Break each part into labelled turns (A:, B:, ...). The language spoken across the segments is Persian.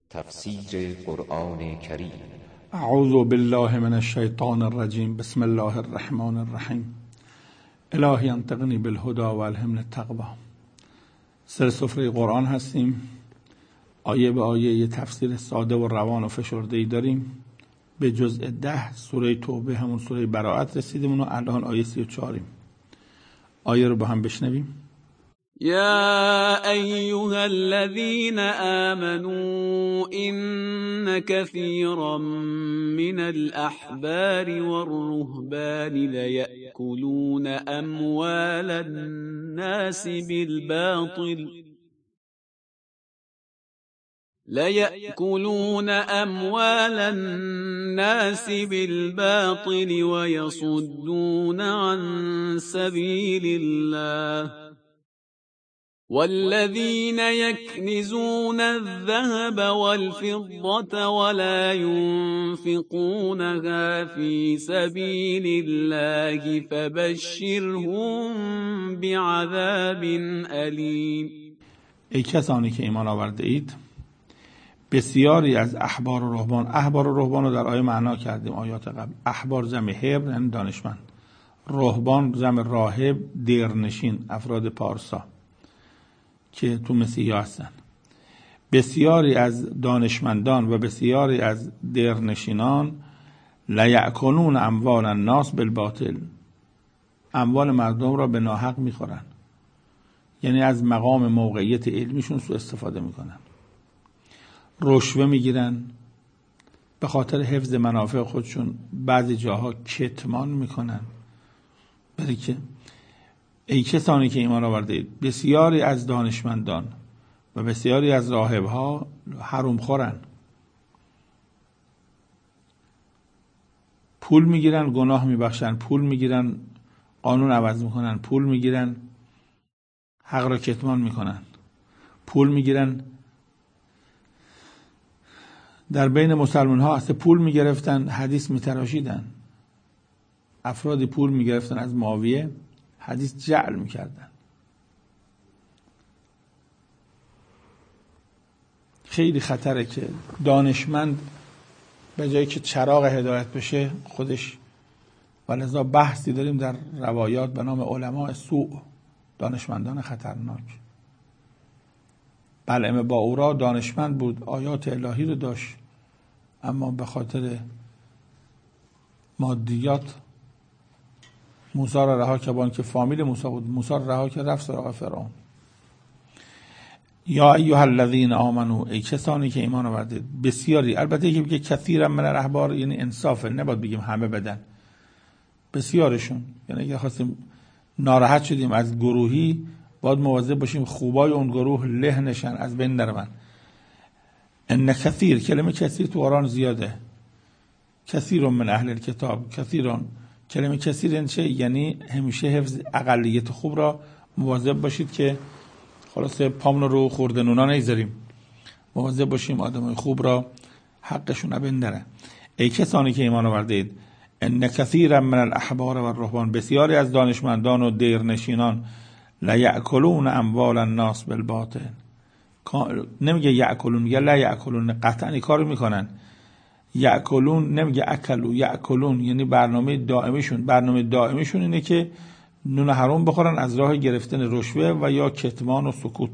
A: تفسیر قرآن کریم.
B: اعوذ بالله من الشیطان الرجیم. بسم الله الرحمن الرحیم. الهی انطقنی بالهدى و الهمنی التقوی. سر سفره قرآن هستیم. آیه به آیه یه تفسیر ساده و روان و فشرده‌ای داریم. به جزء 10 سوره توبه، همون سوره براءت رسیدیم و الان آیه 34. آیه رو با هم بشنویم.
C: يا أيها الذين آمنوا إن كثيرا من الأحبار والرهبان ليأكلون أموال الناس بالباطل ويصدون عن سبيل الله والذين يكنزون الذهب والفضة ولا ينفقونها في سبيل الله فبشرهم بعذاب أليم.
B: ای کسانی که ایمان آورده اید، بسیاری از احبار و رهبان رو در آیه معنا کردیم آیات قبل. احبار جمع حبر یعنی دانشمند، رهبان جمع راهب دیرنشین، افراد پارسا که تو مسیحی هستن. بسیاری از دانشمندان و بسیاری از دیرنشینان لیأکلون اموال الناس بالباطل، اموال مردم را به ناحق میخورن، یعنی از مقام موقعیت علمیشون سوء استفاده میکنن، رشوه میگیرن، به خاطر حفظ منافع خودشون بعضی جاها کتمان میکنن. برای که ای کسانی که ایمان آورده اید، بسیاری از دانشمندان و بسیاری از راهبها حرام خورن، پول میگیرن گناه میبخشن، پول میگیرن قانون عوض میکنن، پول میگیرن حق را کتمان میکنن، پول میگیرن. در بین مسلمان ها هست پول میگرفتن، حدیث میتراشیدن، افرادی پول میگرفتن از معاویه، حدیث جعل میکردن. خیلی خطره که دانشمند به جایی که چراغ هدایت بشه خودش، ولذا بحثی داریم در روایات به نام علماء سوء، دانشمندان خطرناک. بلعم باورا دانشمند بود، آیات الهی رو داشت، اما به خاطر مادیات موسی را رها که با اینکه فامیل موسی بود، موسی را رها که رفت سراغ فرعون. یا ایها الذین آمنو، ای کسانی که ایمان آوردید. بسیاری، البته یکی بگه کثیرا من الاحبار یعنی انصافه، نباید بگیم همه بدن، بسیارشون. یعنی اگه خواستیم ناراحت شدیم از گروهی، باید مواظب باشیم خوبای اون گروه له نشن، از بین نرون. ان کثیر، کلمه کثیر تو قرآن زیاده. کثیر من اهل الکتاب، کثیرون. کلمه کثیر یعنی چه؟ یعنی همیشه حفظ اقلیت خوب را مواظب باشید که خلاصه پامون رو خورده نونا نگذاریم، مواظب باشیم آدمای خوب را حقشون ابن نره. ای کسانی که ایمان آورده اید، ان کثیرا من الاحبار و الرهبان، بسیاری از دانشمندان و دیرنشینان لیأکلون اموال الناس بالباطل. نمیگه یأکلون، میگه لا یأکلون، قطعا این کارو میکنن. یأکلون نمیگه اکلو، یأکلون یعنی برنامه دائمیشون اینه که نون حرام بخورن از راه گرفتن رشوه و یا کتمان و سکوت.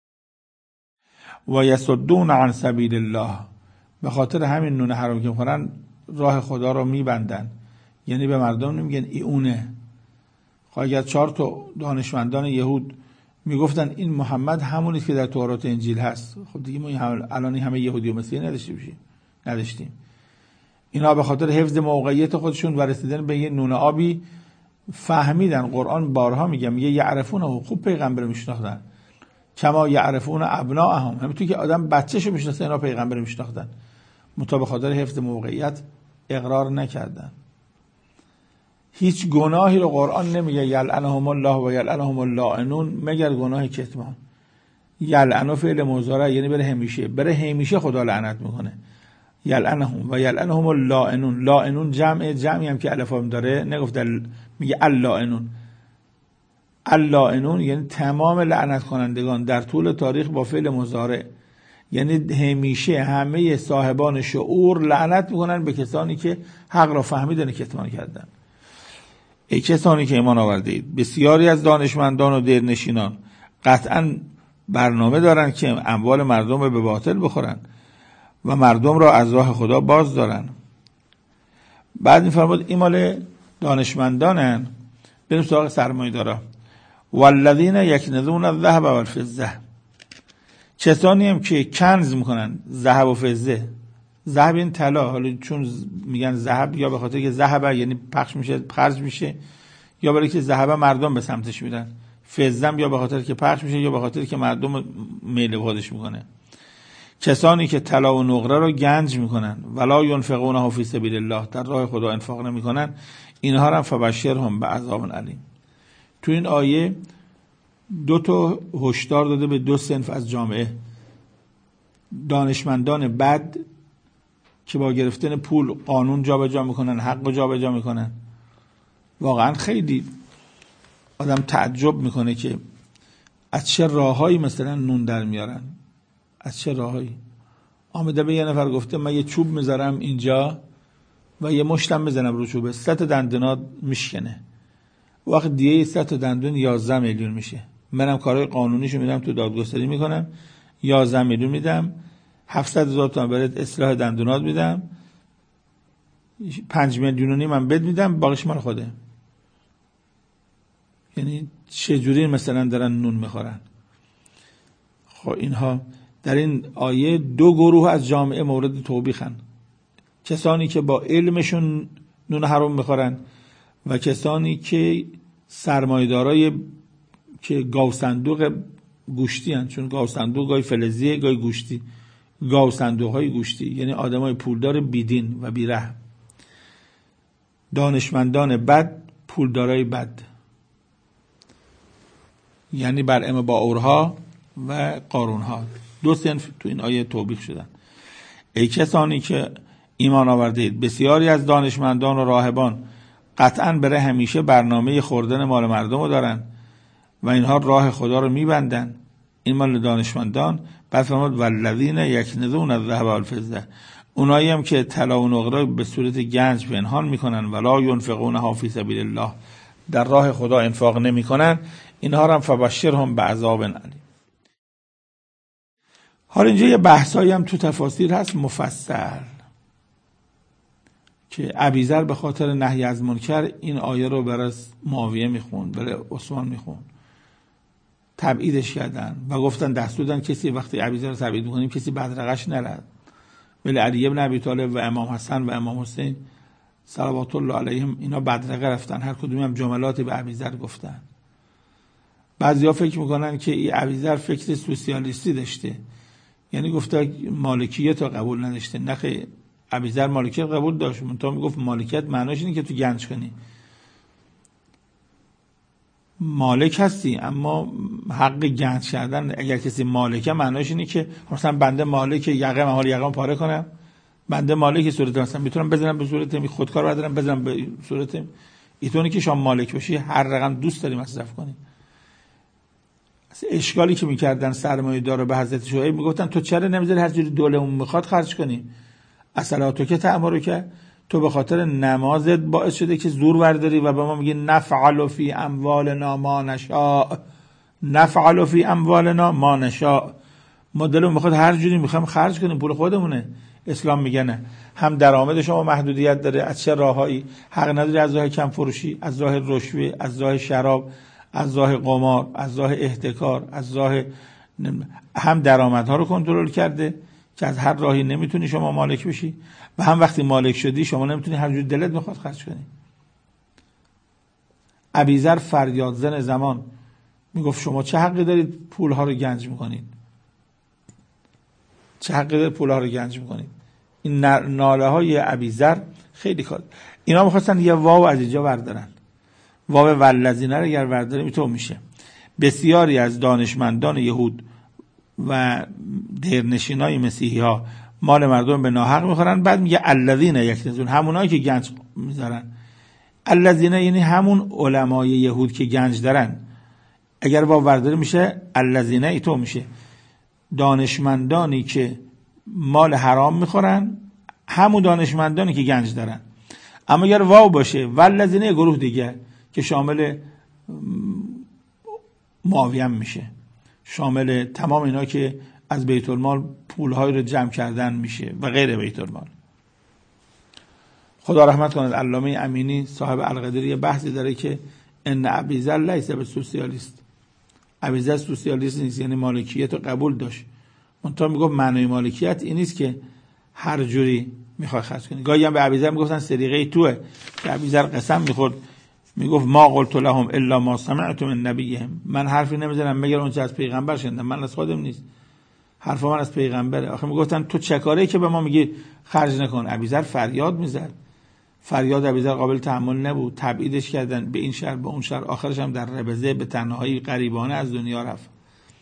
B: و یصدون عن سبیل الله، به خاطر همین نون حرام که میخورن راه خدا رو میبندن، یعنی به مردم نمیگن ای اونه. اگر 4 تا دانشمندان یهود میگفتن این محمد همونی که در تورات و انجیل هست، خب دیگه ما الان همه یهودی و مسیحی نداشتیم. اینا به خاطر حفظ موقعیت خودشون و رسیدن به یه نون آبی فهمیدن. قرآن بارها میگه یعرفونه، خوب پیغمبر میشناختن، کما یعرفون ابناءهم، همونطور که آدم بچه‌شو میشناسه اینا پیغمبر میشناختن، به خاطر حفظ موقعیت اقرار نکردن. هیچ گناهی رو قرآن نمیگه یلعنهم الله و یلعنهم اللاعنون مگر گناه کتمان. یلعنو فعل مضارع یعنی بره همیشه خدا لعنت میکنه. یلعنهم و یلعنهم اللاعنون، لاعنون جمعی هم که الف لام داره، نگفت میگه اللاعنون. اللاعنون یعنی تمام لعنت کنندگان در طول تاریخ با فعل مضارع. یعنی همیشه همه صاحبان شعور لعنت میکنن به کسانی که حق را فهمیدن کتمان کردن. ای کسانی که ایمان آورده اید، بسیاری از دانشمندان و دلنشینان قطعا برنامه دارن که اموال مردم رو به باطل بخورن و مردم را از راه خدا باز دارن. بعد میفرماد این مال دانشمندانن. بریم سراغ سرمایه‌دارا. والذین یکنزون الذهب والفضه، کسانی هم که کنز میکنن ذهب و فضه. ذهب این طلا، حالا چون میگن ذهب یا به خاطر که ذهب یعنی پخش میشه خرج میشه، یا برای که ذهب مردم به سمتش میرن. فضه یا به خاطر که پخش میشه یا به خاطر که مردم میل خودش میکنه. کسانی که طلا و نقره رو گنج میکنن ولا ينفقونه فی سبیل الله، در راه خدا انفاق نمیکنن، اینها را فبشرهم بعذاب علیم. تو این آیه دو تا هشدار داده به دو صنف از جامعه. دانشمندان بد که با گرفتن پول قانون جابجا میکنن، حق جابجا میکنن. واقعا خیلی آدم تعجب میکنه که از چه راههایی مثلا نون در میارن، از چه راههایی. آمده به یه نفر گفته من یه چوب میذارم اینجا و یه مشتم میزنم رو چوبه، 100 دندونات میشکنه. وقت دیگه 100 دندون 11 میلیون میشه. منم کارهای قانونیشو میدم تو دادگستری میکنم، 11 میلیون میدم، 700,000 تومان برات اصلاح دندونات میدم، 5 میلیون و نیم من بد میدم، باقیش مال خوده. یعنی چه جوری مثلا دارن نون میخورن؟ خب اینها در این آیه دو گروه از جامعه مورد توبیخن. کسانی که با علمشون نون حرام میخورن و کسانی که سرمایه‌دارای که گاو صندوق گوشتی هن، چون گاو صندوق گاهی فلزیه گاهی گوشتی، گاو صندوق های گوشتی، یعنی آدمای پولدار بیدین و بیره. دانشمندان بد، پولدارای بد، یعنی برعم با اورها و قارونها. دو صنف تو این آیه توبیخ شدن. ای کسانی که ایمان آورده اید، بسیاری از دانشمندان و راهبان قطعاً برای همیشه برنامه خوردن مال مردم رو دارن و اینها راه خدا رو میبندن. این مال دانشمندان. بعد فرمود والذین یکنزون الذهب والفضه، اونایی هم که طلا و نقره به صورت گنج پنهان میکنن ولا ينفقونها فی سبیل الله، در راه خدا انفاق نمیکنن، اینها را فبشرهم بعذاب علیم. حالا اینجا یه بحثایی هم تو تفاسیر هست مفصل که ابیذر به خاطر نهی از منکر این آیه رو برای معاویه میخوند، برای عثمان میخوند، تبعیدش کردن و گفتن دستور دادن کسی وقتی ابیذر رو تبعید میکنیم کسی بدرقش نرد. ولی علی ابن ابی طالب و امام حسن و امام حسین صلوات الله علیهم اینا بدرقه رفتن، هر کدومی هم جملاتی به ابیذر گفتن. بعضیا فکر میکنن که این ابیذر فکر سوسیالیستی داشته، یعنی گفته مالکیت رو قبول نداشته. نه، ابیذر مالکیت قبول داشت، منتها میگفت مالکیت معناش اینه که تو گنج کنی. مالک هستی اما حق گنج کردن، اگر کسی مالکه معناش اینه که مثلا بنده مالک یقم پاره کنم، بنده مالک صورت مثلا میتونم بزنم به صورت خودکار بردارم بزنم به صورت ایتونی که شما مالک باشی هر رقم دوست داری مصرف کنی. اشکالی که میکردن سرمایه‌دارا به حضرت شعیب میگفتن تو چرا نمیذاری هر جوری دولمون میخواد خرج کنی؟ اصلاتو که تعمرو که تو به خاطر نمازت باعث شده که زور ورداری و به ما میگی نفعل فی اموالنا ما نشاء، نفعل فی اموالنا ما نشاء، ما دلمون میخواد هر جوری میخوام خرج کنیم، پول خودمونه. اسلام میگه نه، هم درآمد شما محدودیت داره، از چه راههایی، حق نداری از راه کم فروشی، از راه رشوه، از راه شراب، از راه قمار، از راه احتکار، از راه هم درآمدها رو کنترل کرده که از هر راهی نمیتونی شما مالک بشی و هم وقتی مالک شدی شما نمیتونی هر جور دلت میخواد خرج کنی. ابیذر فریاد زن زمان میگفت شما چه حقی دارید پولها رو گنج میکنید؟ چه حقی دارید پولها رو گنج میکنید؟ این ناله های ابیذر خیلی کار. اینا میخواستن یه واو از اینجا بردارن، واو والذین رو اگر برداریم اینطور میشه بسیاری از دانشمندان یهود و دیرنشینای مسیحی ها مال مردم به ناحق میخورن. بعد میگه الذین یکنزون، همونایی که گنج میذارن. الذین یعنی همون علمای یهود که گنج دارن. اگر با ورداری میشه الذین ایتو میشه. دانشمندانی که مال حرام میخورن همون دانشمندانی که گنج دارن. اما اگر واو باشه والذین گروه دیگر که شامل معاویه میشه، شامل تمام اینا که از بیت المال پولهای رو جمع کردن میشه و غیر بیت المال. خدا رحمت کند علامه امینی صاحب القدری بحثی داره که ان ابیذر لیس بالسوسیالیست، ابیذر سوسیالیست نیست، یعنی مالکیت رو قبول داشت. منتها میگفت معنای مالکیت این نیست که هر جوری میخوای خرج کنی. گاهی هم به ابیذر میگفتن سریقه توه که ابیذر قسم میخورد میگفت ما قلت لهم الا ما سمعت من نبیهم، من حرفی نمیزنم مگر اون چه از پیغمبر شنیدم، من از خودم نیست، حرف من از پیغمبره. آخه میگفتن تو چه کاری که به ما میگی خرج نکن. ابیذر فریاد میزد، فریاد ابیذر قابل تحمل نبود، تبعیدش کردن به این شهر به اون شهر، آخرش هم در ربزه به تنهایی غریبانه از دنیا رفت.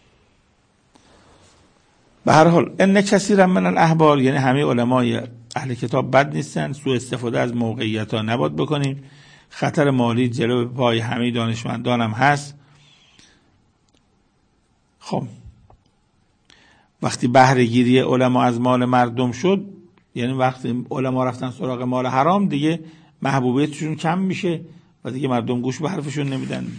B: به هر حال ان کثیرا من الاحبار، یعنی همه علمای اهل کتاب بد نیستن، سوء استفاده از موقعیت ها نباید بکنیم. خطر مالی جلو پای همه دانشمندان هم هست. خب وقتی بهره گیری علما از مال مردم شد، یعنی وقتی علما رفتن سراغ مال حرام، دیگه محبوبیتشون کم میشه و دیگه مردم گوش به حرفشون نمیدن.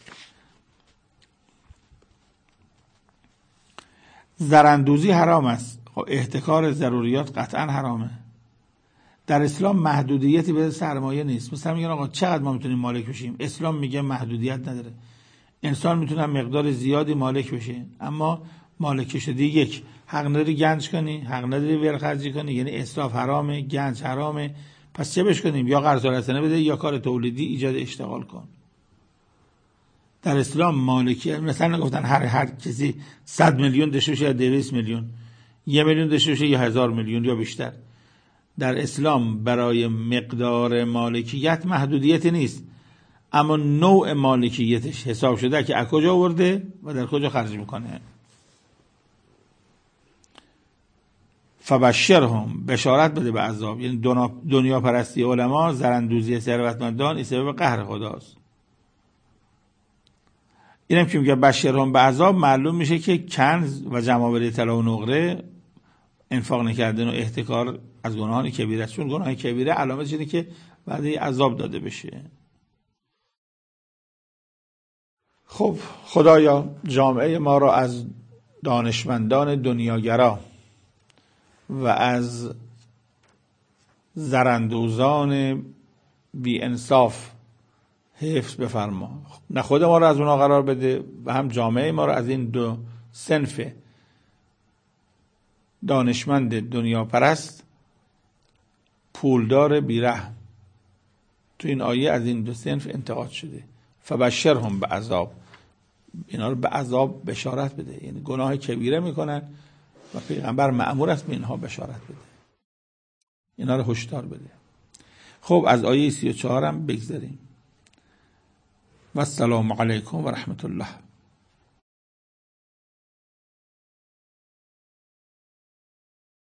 B: زراندوزی حرام است. خب احتکار ضروریات قطعا حرامه. در اسلام محدودیتی به سرمایه نیست. مثلا میگن آقا چقدر ما میتونیم مالک بشیم؟ اسلام میگه محدودیت نداره. انسان میتونه مقدار زیادی مالک بشه، اما مالک شدی یک، حق نداری گنج کنی، حق نداری ورخرجی کنی، یعنی اسراف حرامه، گنج حرامه. پس چه بش کنیم؟ یا قرض الحسنه بده یا کار تولیدی ایجاد اشتغال کن. در اسلام مالکی مثلا گفتن هر کسی 100 میلیون داشته باشه یا 200 میلیون، 1 میلیون داشته باشه یا 1000 میلیون یا بیشتر. در اسلام برای مقدار مالکیت محدودیتی نیست، اما نوع مالکیتش حساب شده که از کجا آورده و در کجا خرج میکنه. فبشرهم، بشارت بده به عذاب، یعنی دنیا پرستی علما، زرندوزی ثروتمندان این سبب قهر خداست. اینم که میگه بشرهم به عذاب، معلوم میشه که کنز و جمع‌آوری طلا و نقره، انفاق نکردن و احتکار از گناهان کبیره است، چون گناه کبیره علامتش اینه که وعده عذاب داده بشه. خب خدایا جامعه ما را از دانشمندان دنیاگرا و از زراندوزان بی انصاف حفظ بفرما. نه خود ما را از اونا قرار بده و هم جامعه ما را از این دو صنف دانشمند دنیا پرست پولدار بیرحم. تو این آیه از این دو صنف انتقاد شده. فبشرهم به عذاب، اینا رو به عذاب بشارت بده، یعنی گناه کبیره میکنن و پیغمبر مأمور است به اینها بشارت بده، اینا رو هشدار بده. خب از آیه 34 هم بگذاریم. و السلام علیکم و رحمت الله.